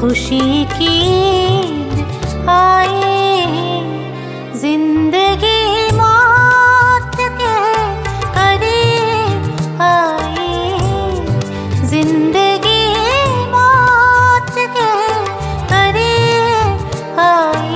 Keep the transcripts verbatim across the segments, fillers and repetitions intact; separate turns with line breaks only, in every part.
खुशी की ईद आई। जिंदगी मौत के करीब आई, जिंदगी मौत के करीब आई।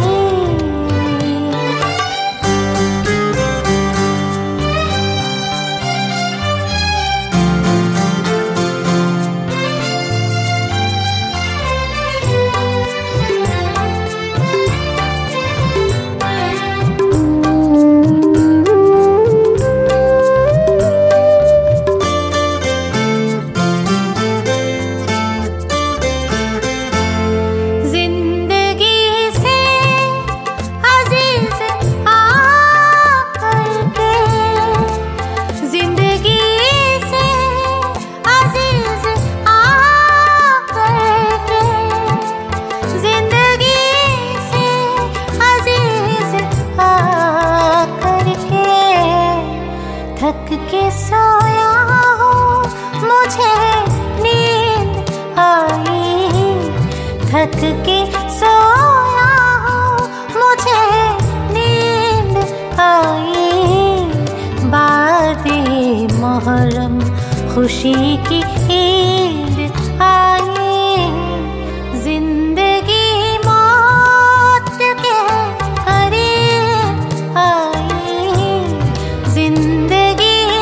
थक के सोया हूँ मुझे नींद आई, थक के सोया हूँ मुझे नींद आई। बादे मुहर्रम खुशी की ईद आई, जिंदगी मौत के करीब आई, जिंदगी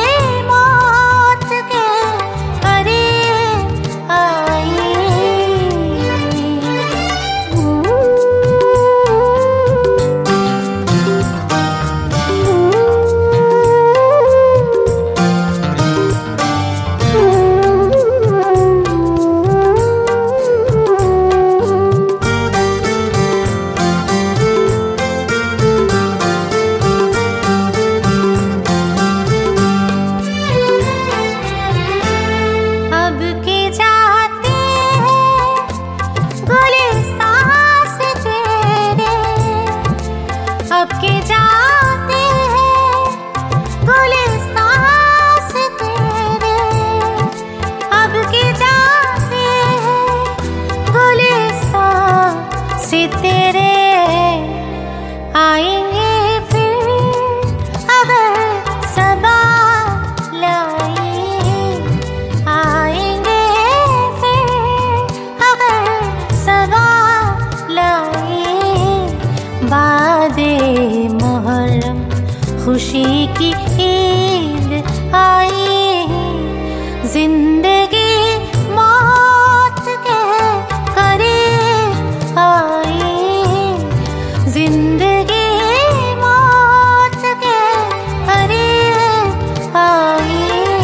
अब के जाते हैं गुलिस्तान से तेरे, अब के जाते हैं गुलिस्तान से तेरे। आएंगे फिर अगर सबा लाई, आएंगे फिर अगर सबा लाई। बादे मुहर्रम खुशी की ईद आई, जिंदगी मौत के करीब आई, जिंदगी मौत के करीब आई।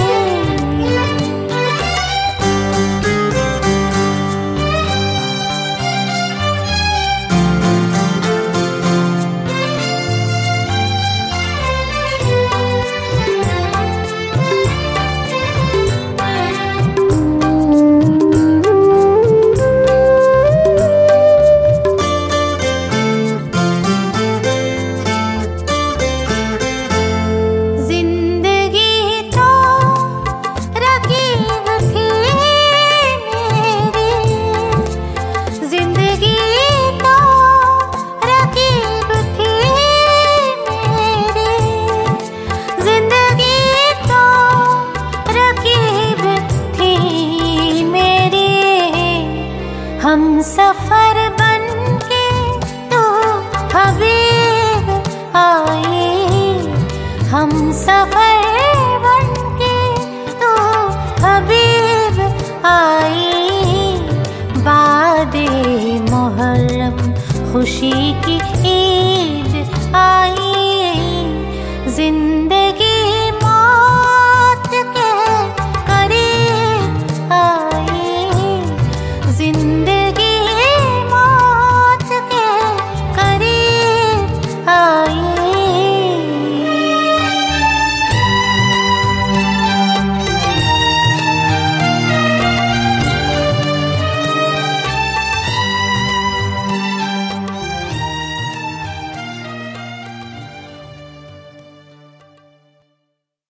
हम सफर बन के तो हबीब आई, हम सफर बन के तो हबीब आई। बादे मुहर्रम खुशी की ईद आई, जिंदगी